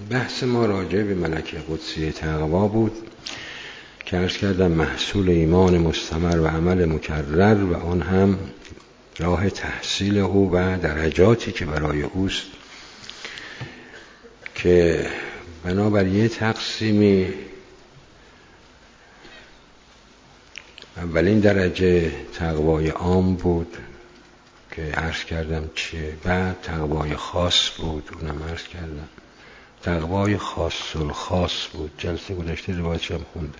بحث ما راجع به ملکه قدسی تقوا بود که عرض کردم محصول ایمان مستمر و عمل مکرر و آن هم راه تحصیل او و درجاتی که برای اوست، که بنابر یه تقسیمی اولین درجه تقوای عام بود که عرض کردم چیه، بعد تقوای خاص بود، اونم عرض کردم تقوای خاص الخاص بود، جلسه گذشته روایتش هم خوندم.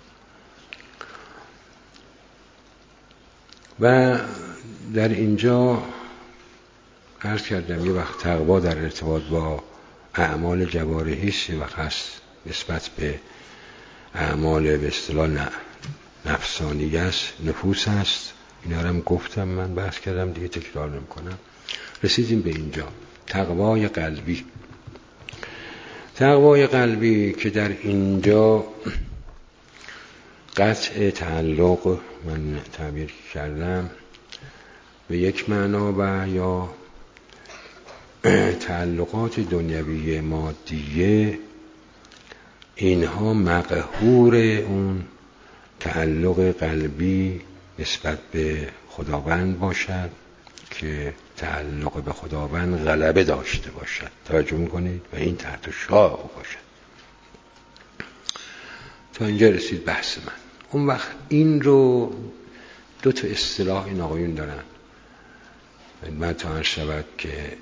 و در اینجا عرض کردم یه وقت تقوا در ارتباط با اعمال جوارحی است، یه وقت هست نسبت به اعمال به اصطلاح نفسانی است، نفوس است. اینا رو هم گفتم، من بحث کردم دیگه تکرار نمی‌کنم. رسیدیم به اینجا تقوای قلبی. تقوای قلبی که در اینجا قطع تعلق من تعبیر کردم به یک معنا و یا تعلقات دنیوی مادیه، اینها مقهور اون تعلق قلبی نسبت به خداوند باشد که تعلق به خداوند غلبه داشته باشد. توجه میکنید؟ و این تحت شعاع باشد. تا اینجا رسید بحث من. اون وقت این رو دو تا اصطلاح این آقایون دارن. من تا عرض شود که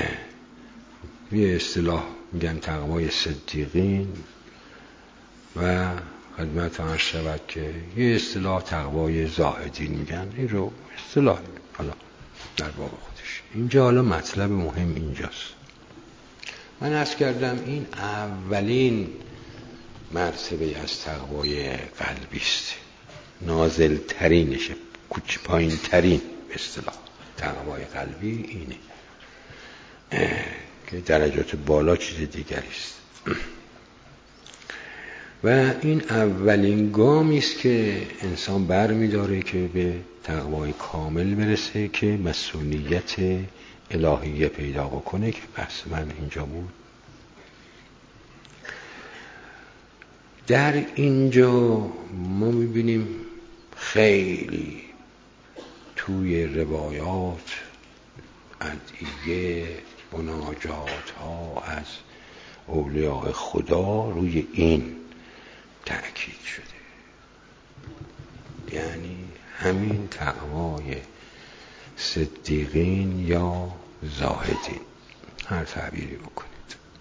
یه اصطلاح میگن تقوای صدیقین و خدمت عرض شود که یه اصطلاح تقوای زاهدین میگن. این رو اصطلاح حالا در باب خودش. اینجا حالا مطلب مهم اینجاست. من عرض کردم این اولین مرتبه از تقوای قلبی است، نازل ترینشه، کوچ پایین ترین اصطلاح تقوای قلبی اینه که درجات بالا چیز دیگری است. و این اولین گامی است که انسان بر می داره که به تقوای کامل برسه که مسئولیت الهیه پیدا بکنه، که بحث من اینجا بود. در اینجا ما می بینیم خیلی توی روایات ادعیه مناجات ها از اولیاء خدا روی این تأکید شده، یعنی همین تقوای صدیقین یا زاهدین، هر تعبیری بکنید.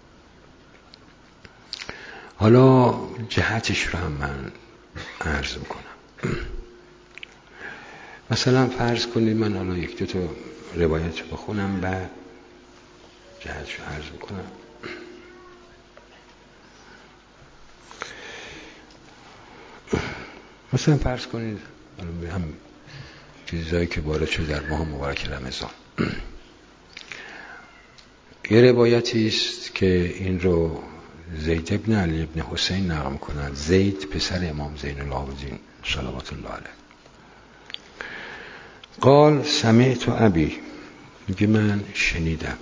حالا جهتش رو هم من عرض میکنم. مثلا فرض کنید من حالا یک دو تا روایت رو بخونم و جهتش رو عرض میکنم. مثلا فرض کنید هم چیزایی که وارد شده در ماه مبارک رمضان، یه روایتی است که این رو زید ابن علی ابن حسین نقل می‌کنند. زید پسر امام زین العابدین صلوات الله علیه قال سمعت ابی، میگه من شنیدم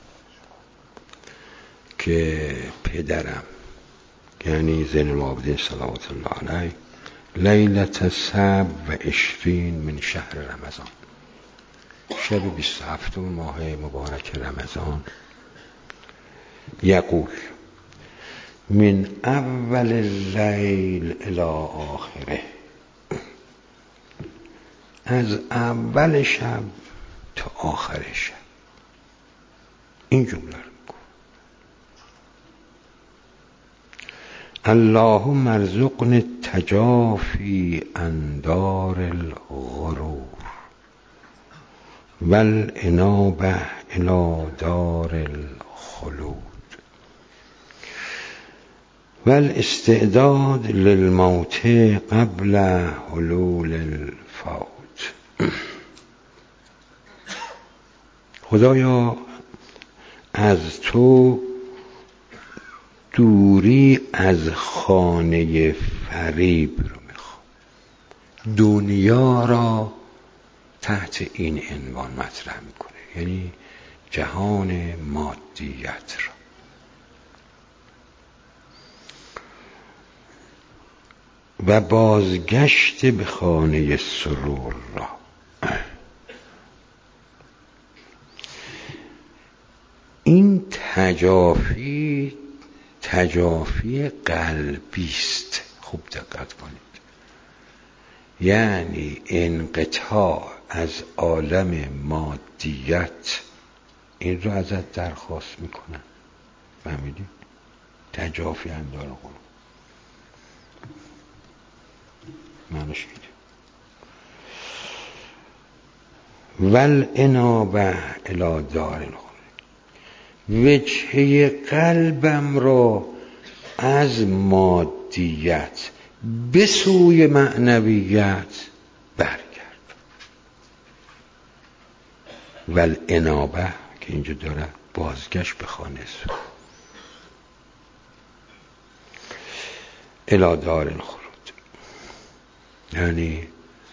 که پدرم یعنی زین العابدین صلوات الله علیه لیلة 27 من شهر رمضان، شب 27 ماه مبارک رمضان، یقول من اول اللیل الی آخره، از اول شب تا آخر شب این جمله رو میگه: اللهم ارزقنی التجافی عن دار الغرور والانابة الی دار الخلود والاستعداد للموت قبل حلول الفوت. خدایا از تو دوری از خانه فریب رو میخوام. دنیا را تحت این عنوان مطرح میکنه، یعنی جهان مادیت را. و بازگشت به خانه سرور را. این تجافی قلبی است. خوب دقت کنید. یعنی انقطاع از عالم مادیت، این رو ازت درخواست میکنن. فهمیدی؟ تجافی اندار قلوب معنیش اینه. والانابه الی دار الخلود، وجهه قلبم را از مادیت به سوی معنویت برگرد. والانابه که اینجا داره بازگشت به خانه سو الی دار الخلود، یعنی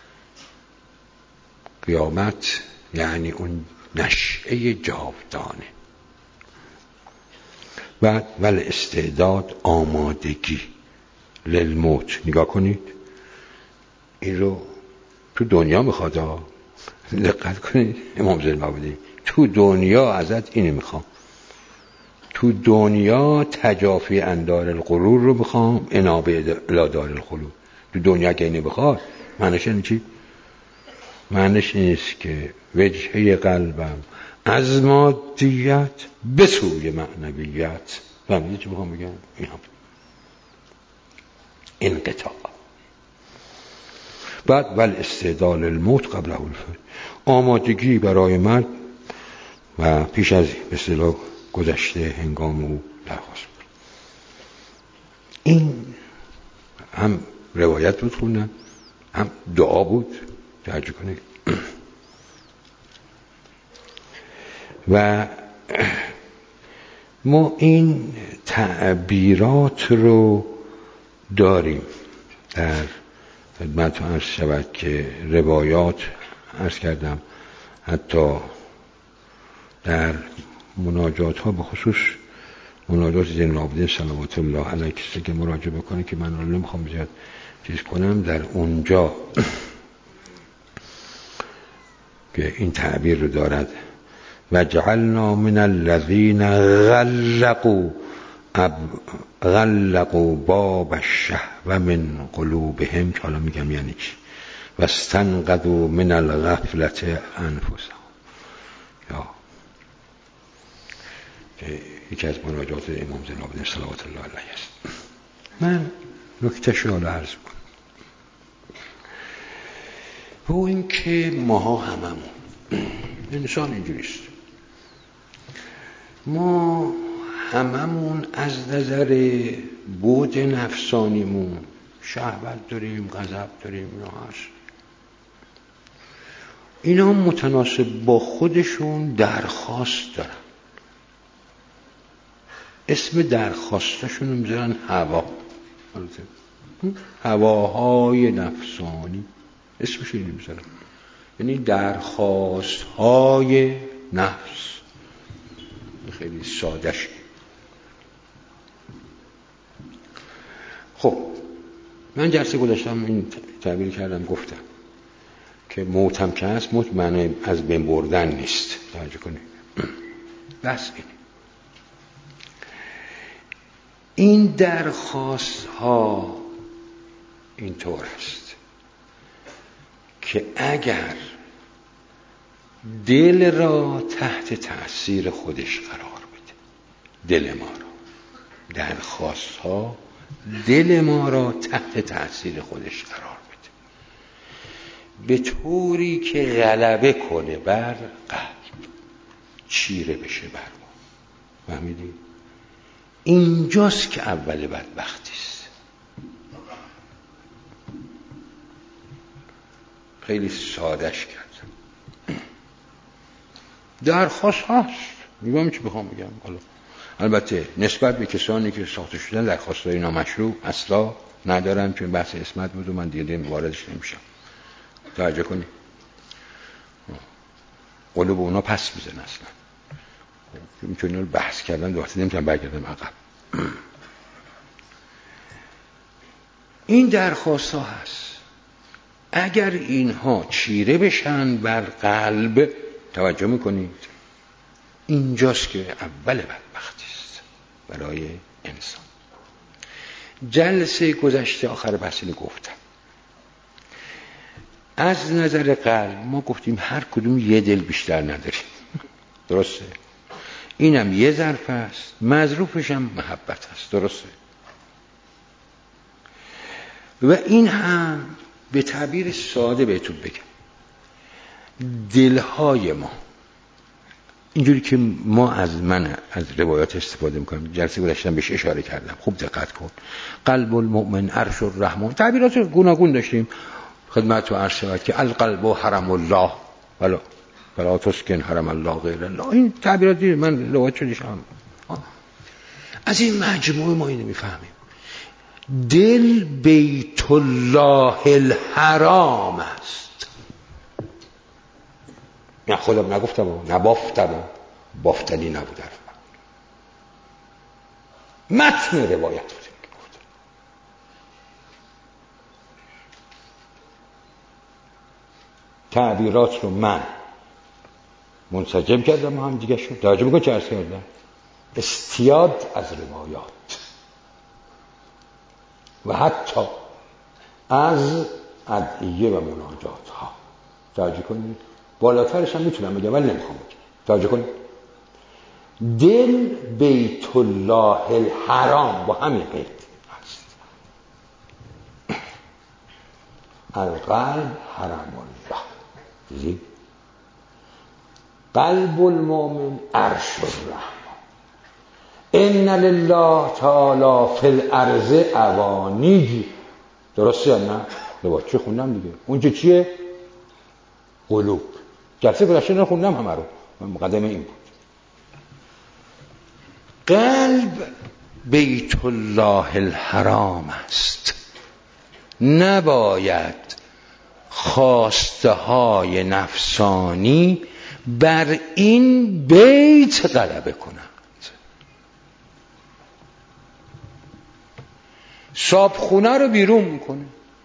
قیامت، یعنی اون نشأه جاودانه. و استعداد، آمادگی للموت. نگاه کنید این رو تو دنیا میخواد. دقت کنید امام زین العابدین تو دنیا ازت اینو میخوام. تو دنیا تجافی اندار الغرور رو میخوام، انابه الی دار الخلود. تو دنیا که اینو بخواد معنیش اینه چی؟ معنیش نیست که وجهه قلبم از مادیت به سوی معنویت. فهمیدی چی بخوام بگم؟ انقطاع. بعد استعداد الموت قبل الفوت، آمادگی برای مرگ و پیش از به اصطلاح گذشته هنگام او درخواست بود. این هم روایت بود خوندن، هم دعا بود. توجه کنید. و ما این تعبیرات رو داریم در خدمت عرض شود که روایات عرض کردم، حتی در مناجات ها، به خصوص مناجات زین العابدین صلوات الله علیه، کسی که مراجعه بکنه که من رو نمیخوام زیاد چیز کنم، در اونجا که این تعبیر رو دارد و جعلنا من الذین غلقوا باب الشهوة من قلوبهم، که حالا میگم یعنی چی، و استنقذوا من الغفلة انفسهم. یا یکی از مناجات امام زین العابدین صلوات الله علیه است. من نکته‌اش رو عرض کنم. و این که ماها هممون انسان اینجوریست، ما هممون از نظر بود نفسانیمون شهوت داریم، غضب داریم، اینا هست. اینا متناسب با خودشون درخواست دارن. اسم درخواستشون رو میذارن هوا. هواهای نفسانی اسمش رو میذارن، یعنی درخواست های نفس. خیلی ساده‌ش. خب من جلسه گذاشتم این تعبیر کردم، گفتم که موتم که هست، موت معنی از بین بردن نیست. توجه کنید. بس این درخواست ها اینطور است که اگر دل را تحت تأثیر خودش قرار بده، دل ما را، درخواست ها دل ما را تحت تأثیر خودش قرار بده، به طوری که غلبه کنه بر قلب، چیره بشه بر ما. فهمیدی؟ اینجاست که اول بدبختی است. خیلی سادهش کردم. درخواست هست، میگم چی بخوام بگم. حالا البته نسبت به کسانی که ساخته شدن درخواست‌های نامشروع اصلا ندارم، چون بحث اسمت بود و من دیگه واردش نمیشم. توجه کنی قلوب اونا پس میزن اصلا. میتونی رو بحث کردن دوسته نمیتونم برگردم عقب. این درخواست ها هست. اگر اینها چیره بشن بر قلب، توجه میکنید اینجاست که اول بدبختی است برای انسان. جلسه گذشته آخر بحث اینو گفتم، از نظر قلب ما گفتیم هر کدوم یه دل بیشتر نداریم، درسته؟ اینم یه ظرف است، مظروفش هم محبت است، درسته؟ و این هم به تعبیر ساده بهتون بگم، دلهای ما اینجوری که ما از روایات استفاده میکنیم، جلسه گذشته بهش اشاره کردم، خوب دقت کن. قلب المؤمن عرش الرحمن، تعبیرات گوناگون داشتیم، خدمت رو عرض شود که القلب و حرم الله ولا تسکن حرم الله غیر الله. این تعبیراتی من روایت شدیشم. از این مجموعه ما اینو میفهمیم، دل بیت الله الحرام است. نه خودم نگفتم و نبافتم و بافتنی نبود، متن روایت بود. تعبیرات رو من منسجم کردم و هم دیگه شد. توجه بکن چه عرض کردم، استیاد از روایات و حتی از ادعیه و مناجات ها. توجه کنید، بالاترش هم میتونم بگم ولی نمیخوام بگم. توجه کنید، دل بیت الله الحرام با همین قید هست، القلب حرم الله. دیدی؟ قلب المؤمن عرش الرحمن، ان لله تعالی فی الارض اوانیه. درسته یا نه؟ روایت چه خوندم دیگه، اون چیه؟ قلوب. جلسه گذشته رو خوندم همه رو، مقدمه این بود. قلب بیت الله الحرام است، نباید خواسته های نفسانی بر این بیت غلبه کنند. صابخونه رو بیرون میکنه.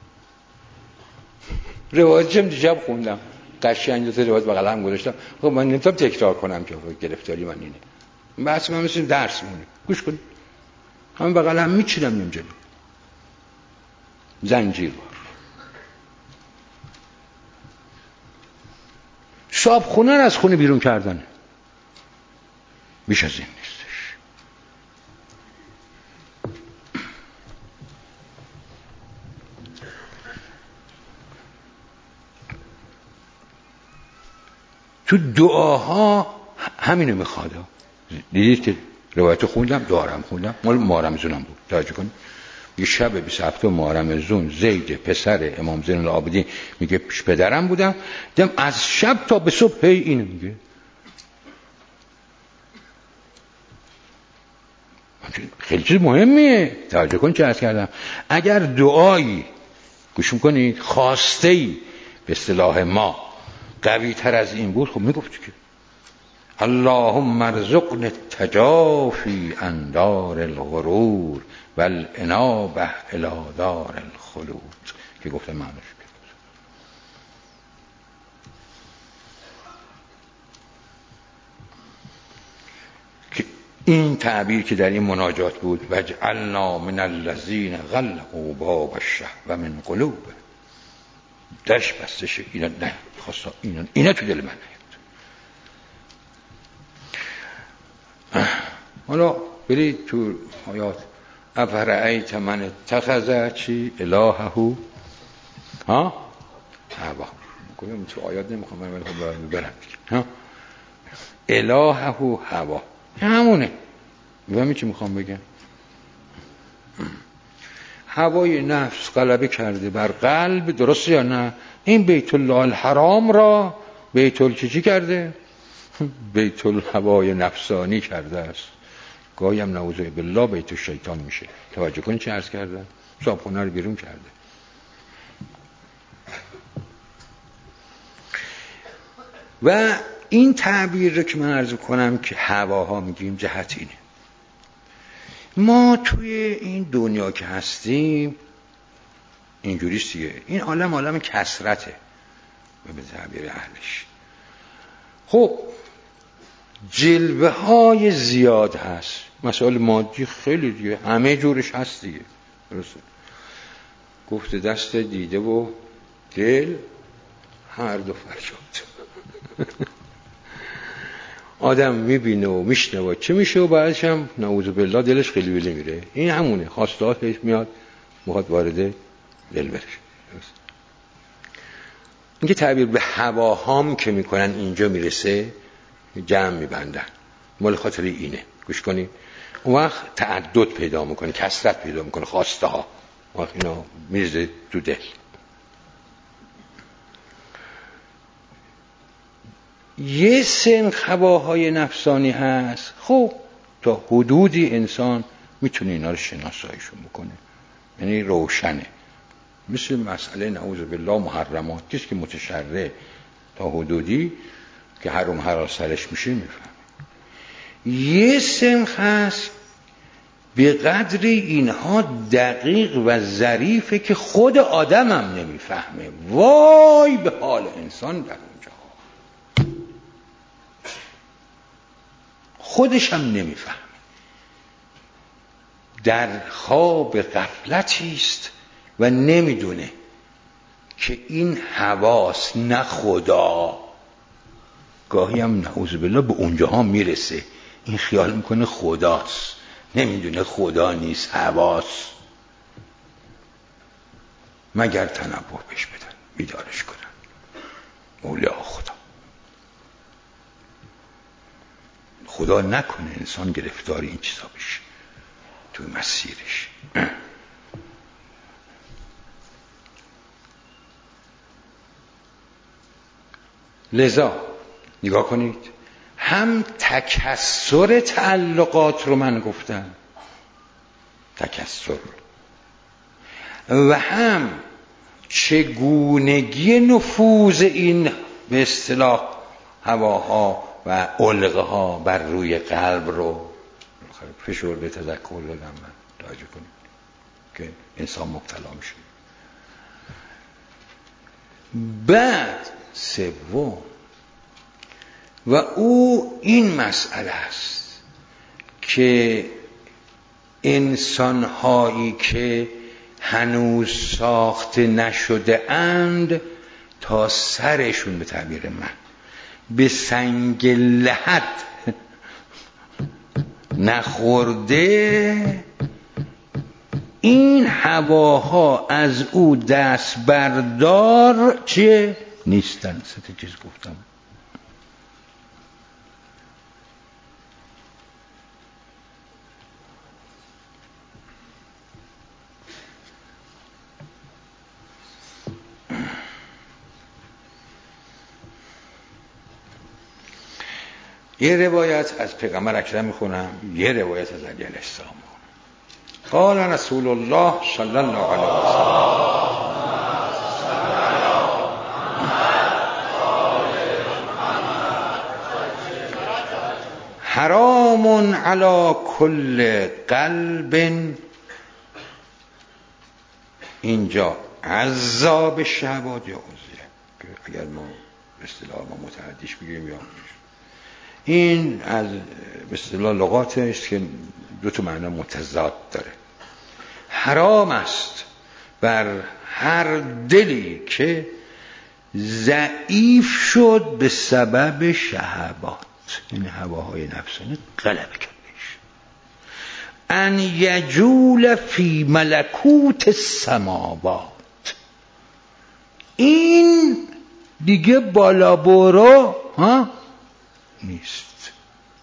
روایت چم دیشب خوندم، قشنگ جلسه روایت بغل هم گذاشتم. خب من نمیتونم تکرار کنم که گرفتاری من اینه، بحث من مثل درس مونه. گوش کن، همین بغل هم میچینم نیم جلو زنجیروار. صابخونه رو از خونه بیرون کردن، بیش از این نیستش. تو دعاها همینو میخواد. دیدید که روایت خوندم، دارم خوندم، مال محرم زونم بود. توجه کن، یه شب 27 محرم زون زید پسر امام زین العابدین میگه پیش پدرم بودم، دیدم از شب تا به صبح هی اینو میگه. خیلی چیز مهمیه. توجه کن چه عرض کردم، اگر دعایی گوش میکنید خواسته‌ای به اصطلاح ما قوی تر از این بود، خب میگفت که اللهم ارزقنا التجافی عن دار الغرور والانابه الی دار الخلود، که گفتم معنیش که این تعبیر که در این مناجات بود، وجعلنا من الذین غلقوا باب الشهوة من قلوب، درش بسته شه. اینا نه خواستا، اینا تو دل من نیاد. حالا برید تو آیات، افرأیت من اتخذ چی الهه ها هوا. گفتم تو آیات نمیخوام من ولی خب برم ها، الهه هوا همونه. میفهمی چی میخوام بگم؟ هوای نفس غلبه کرده بر قلب، درسته یا نه؟ این بیت الله الحرام را بیت چی کرده؟ بیت الهوای نفسانی کرده است. گاهی هم نعوذ بالله بیت الشیطان میشه. توجه کنید چه عرض کردم، صابخونه رو بیرون کرده. و این تعبیر رو که من عرض کنم که هواها میگیم جهت اینه، ما توی این دنیا که هستیم اینجوریست دیگه. این عالم کثرته به تعبیر اهلش. خب جلوه های زیاد هست، مسائل مادی خیلی دیگه، همه جورش هست دیگه. درسته؟ گفته دست دیده و دل هر دو فریاد. آدم میبینه و میشنوه چه میشه و بعدش هم نعوذ بالله دلش خیلی ولی میره. این همونه، خواستهاش میاد میخواد وارد دل بشه. اینکه تعبیر به هواهام که میکنن اینجا میرسه جمع میبندن، مال خاطر اینه. گوش کنید، اون وقت تعدد پیدا میکنه، کثرت پیدا میکنه، خواسته ها وقت اینا میرزه تو دل. یه سن هواهای نفسانی هست، خب تا حدودی انسان میتونه اینا رو شناساییشون بکنه، یعنی روشنه. مثل مسئله نعوذ بالله محرمات، کسی که متشرع تا حدودی که حرام سرش میشه میفهمه. یه سن هست به قدر اینها دقیق و ظریفه که خود آدم هم نمیفهمه. وای به حال انسان در اونجا، خودش هم نمیفهمه، در خواب غفلتی است و نمیدونه که این حواس نه خدا. گاهی هم نعوذ بالله به اونجاها میرسه، این خیال میکنه خداست، نمیدونه خدا نیست، حواس. مگر تنبه بهش بدن، بیدارش کنن اولیاء خدا نکنه انسان گرفتار این چیزا بشه تو مسیرش. لذا نگاه کنید، هم تکثر تعلقات رو من گفتم، تکثر، و هم چگونگی نفوذ این به اصطلاح هواها و علقه ها بر روی قلب رو فشرده تذکر دادم من، توجه کنید که انسان مبتلا میشه. بعد سوم و او این مسئله است که انسان‌هایی که هنوز ساخته نشده اند تا سرشون به تعبیر من به سنگ لحد نخورده، این هواها از او دست بردار چه نیستن. سه چیز گفتم. یه روایت از پیغمبر اکرم میخونم، یه روایت از علی علیه السلام. قال رسول الله صلی الله علیه وسلم حرام علی کل قلب، اینجا عذاب شهوات یا عزیه، اگر ما به اصطلاح ما متعدیش بگیم یا این از به اصطلاح لغاتش که دو تا معنی متضاد داره. حرام است بر هر دلی که ضعیف شد به سبب شهوات، این هواهای نفسانی غلبه کرد بهش، ان یجول فی ملکوت السماوات، این دیگه بالا برو نیست.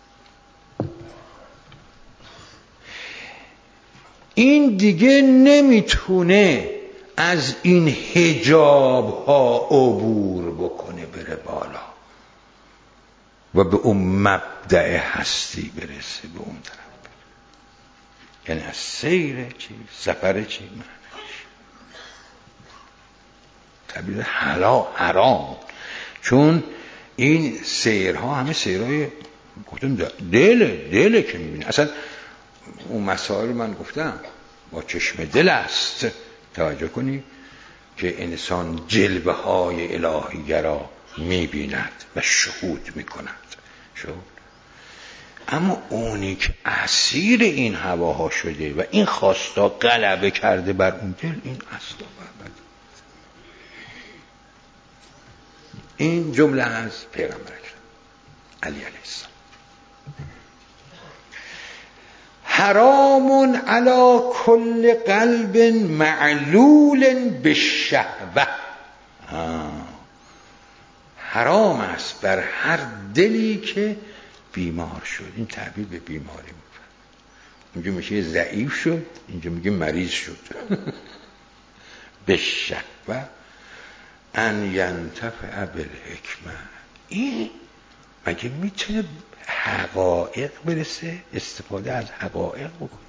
این دیگه نمیتونه از این حجاب ها عبور بکنه بره بالا و به اون مبدأ هستی برسه، به اون طرف بره. یعنی از سیر چی؟ سفر چی؟ معنیش تعبیر حرام، چون این سیرها همه سیرهای گفتم دله که میبینه. اصلا اون مسائل من گفتم با چشم دل است، توجه کنی که انسان جلوه های الهی را میبیند و شهود میکند. اما اونی که اسیر این هواها شده و این خواستا غلبه کرده بر اون دل، این اصلا برباد. این جمله از پیغمبر اکرم علی علیه السلام. حرام علی کل قلب معلول بالشهوه. حرام است بر هر دلی که بیمار شد. این تعبیر به بیماری میکنه. اینجا میشه ضعیف شد، اینجا میگه مریض شد. بالشهوه ان ینتفع بالحکمه. این مگه میتونه حقایق برسه؟ استفاده از حقایق بکنه.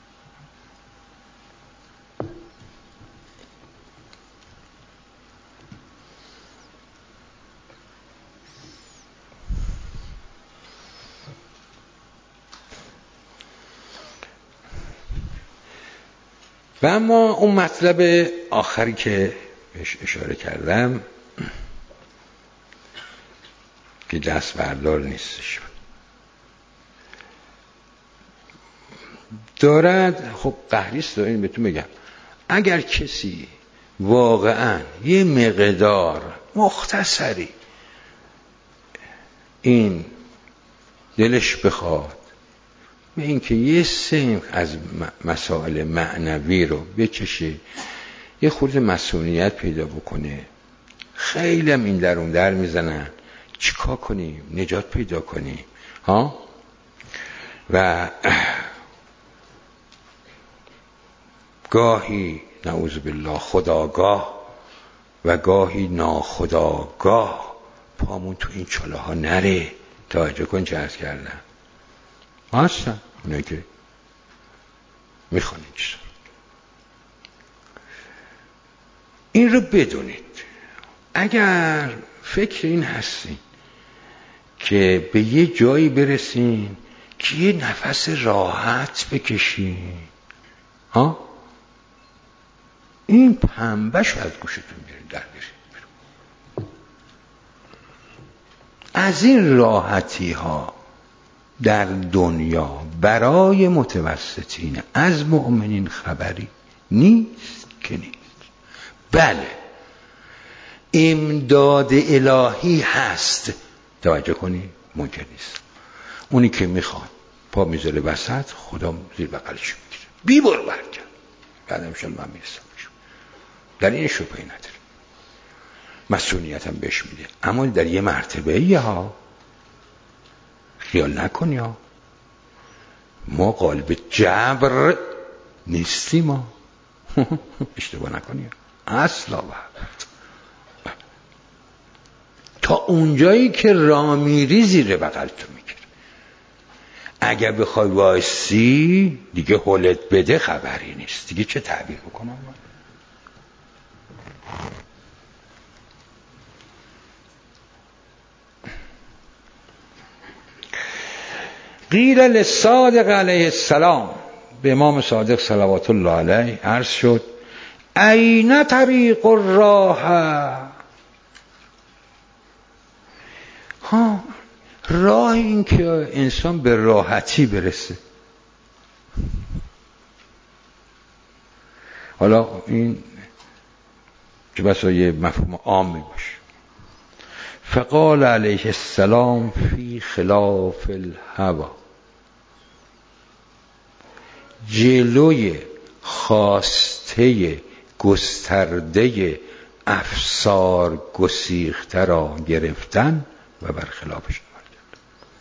و اما اون مطلب آخری که بهش اشاره کردم که دست بردار نیستش، دارد خب قهریست. این بهتون بگم اگر کسی واقعا یه مقدار مختصری این دلش بخواد به این که یه سیم از مسائل معنوی رو بکشه، یه خورده مسئولیت پیدا بکنه، خیلی هم این درون در میزنن چیکار کنیم نجات پیدا کنیم ها، و گاهی نعوذ بالله خداگاه و گاهی ناخداگاه پامون تو این چاله ها نره. توجه کن چه عرض کردم هستن اونه که میخوان این چیز. این رو بدونید اگر فکر این هستین که به یه جایی برسین که یه نفس راحت بکشین ها، این پنبه شو از گوشتون بیارین در بیارین. از این راحتی ها در دنیا برای متوسطین از مؤمنین خبری نیست که نیست. بله امداد الهی هست، توجه کنی ممکن نیست. اونی که میخواد پا میذاره وسط، خدا زیر بغلش میگیره بی بر برکن، بعدم شد من میرسم در این شبهی نداره، مسئولیت هم بهش میده. اما در یه مرتبه ها خیال نکنی ها، ما قالب جبر نیستیم ما. اشتباه نکنی اصلا. تا اونجایی که راه میری زیر بغل تو میگیره. اگر بخوای وایسی دیگه حالت بده خبری نیست دیگه. چه تعبیر بکنم من؟ قیل للصادق علیه السلام، به امام صادق صلوات الله علیه عرض شد این طریق الراحه. ها، راه این که انسان به راحتی برسه. حالا این که بسا یه مفهوم عامی باشه. فقال علیه السلام فی خلاف الهوا، جلوی خواسته گسترده افسار گسیخته را گرفتن و برخلافش عمل کرد.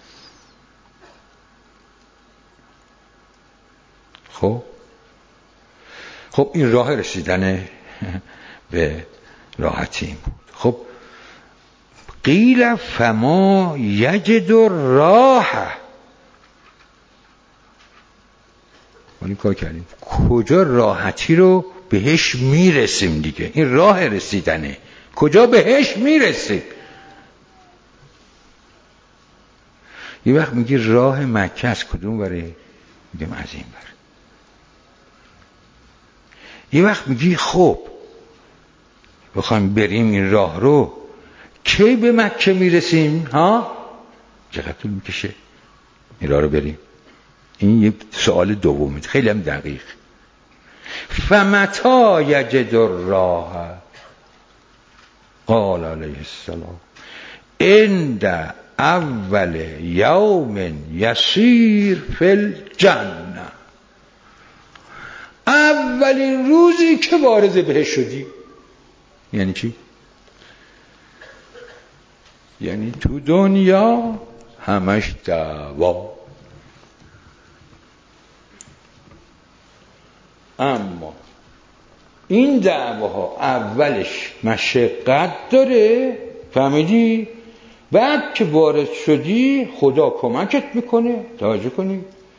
خب این راه رسیدن به راحتی بود. خب قیل فما یجد الراحه، ما این کار کردیم کجا راحتی رو بهش میرسیم دیگه. این راه رسیدنه، کجا بهش میرسیم. یه وقت میگی راه مکه از کدوم بره، میگم از این بره. یه وقت میگی خب بخوایم بریم این راه رو کی به مکه میرسیم؟ ها؟ چقدر طول میکشه این راه رو بریم؟ این یه سوال دومی، خیلی هم دقیق. فمتی یجد الراه قال علیه السلام عند اول یوم یسیر فی الجنه. اولین روزی که وارد بهشت شدی. یعنی چی؟ یعنی تو دنیا همش دعوا، اما این دعواها اولش مشقت داره، فهمیدی؟ بعد که وارد شدی خدا کمکت میکنه. توجه کنی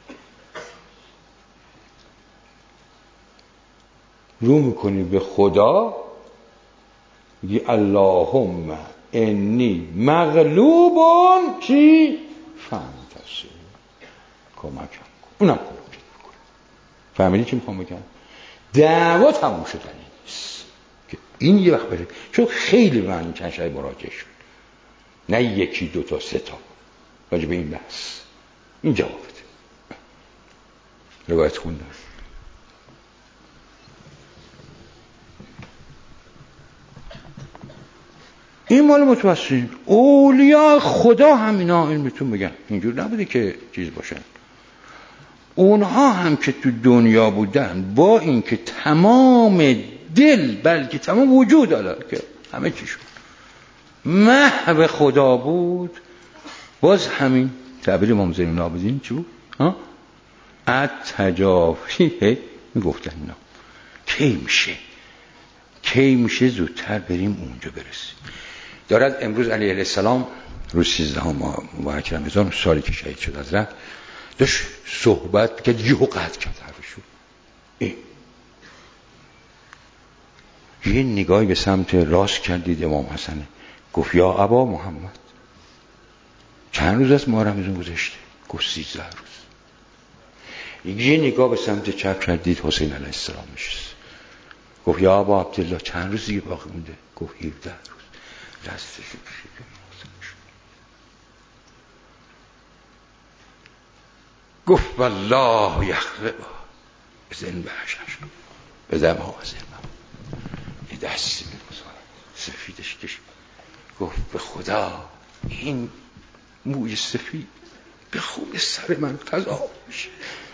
رو میکنی به خدا، میگی اللهم انی مغلوبون چی؟ فانتصر، کمکم کن. اونم کمکت میکنه. فهمیدی چی میخوام بگم؟ دعوا تموم شدن نیست که این یه وقت بره، چون خیلی من چند شب مراجعه شد، نه یکی دو تا سه تا راجع به این بحث. این جوابته. روایت خوندم. این مال متوسطین. اولیاء خدا هم اینا علمتون بگن اینجور نبوده که چیز باشن. اونها هم که تو دنیا بودن با اینکه تمام دل بلکه تمام وجود داره که همه چیشون محو خدا بود، باز همین تعبیر امام زین العابدین چی بود؟ التجافی میگفتن اینا کی میشه زودتر بریم اونجا برسیم. دارد امروز علیه السلام روز 13 مبارک رمضان سالی که شهید شد حضرت داشت صحبت که یهو قطع کرد حرفشو. یه نگاهی به سمت راست کردید امام حسن، گفت یا ابا محمد چند روز از ماه رمضان گذشته؟ گفت 13 روز. یه نگاه به سمت چپ کردید حسین علیه السلام نشست، گفت یا ابا عبدالله چند روز دیگه باقی مونده؟ گفت 17 روز. دستشو کشید گفت والله یخلق بزن برشش بزن ها بزن یه دستی میگذارم سفیدش کشید، گفت به خدا این موی سفید به خون سر من قضا میشه.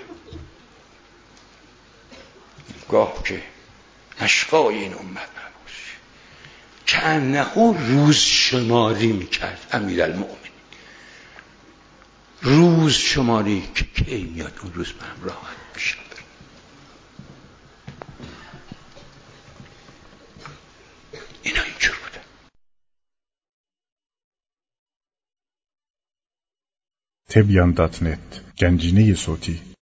گاه که اشقای این امت نباشه که انه روز شماری میکرد امیرالمؤمنین، روز شماری که کی میاد اون روز من راحت میشم. اینا اینجور بودن. تبیان.net گنجینه صوتی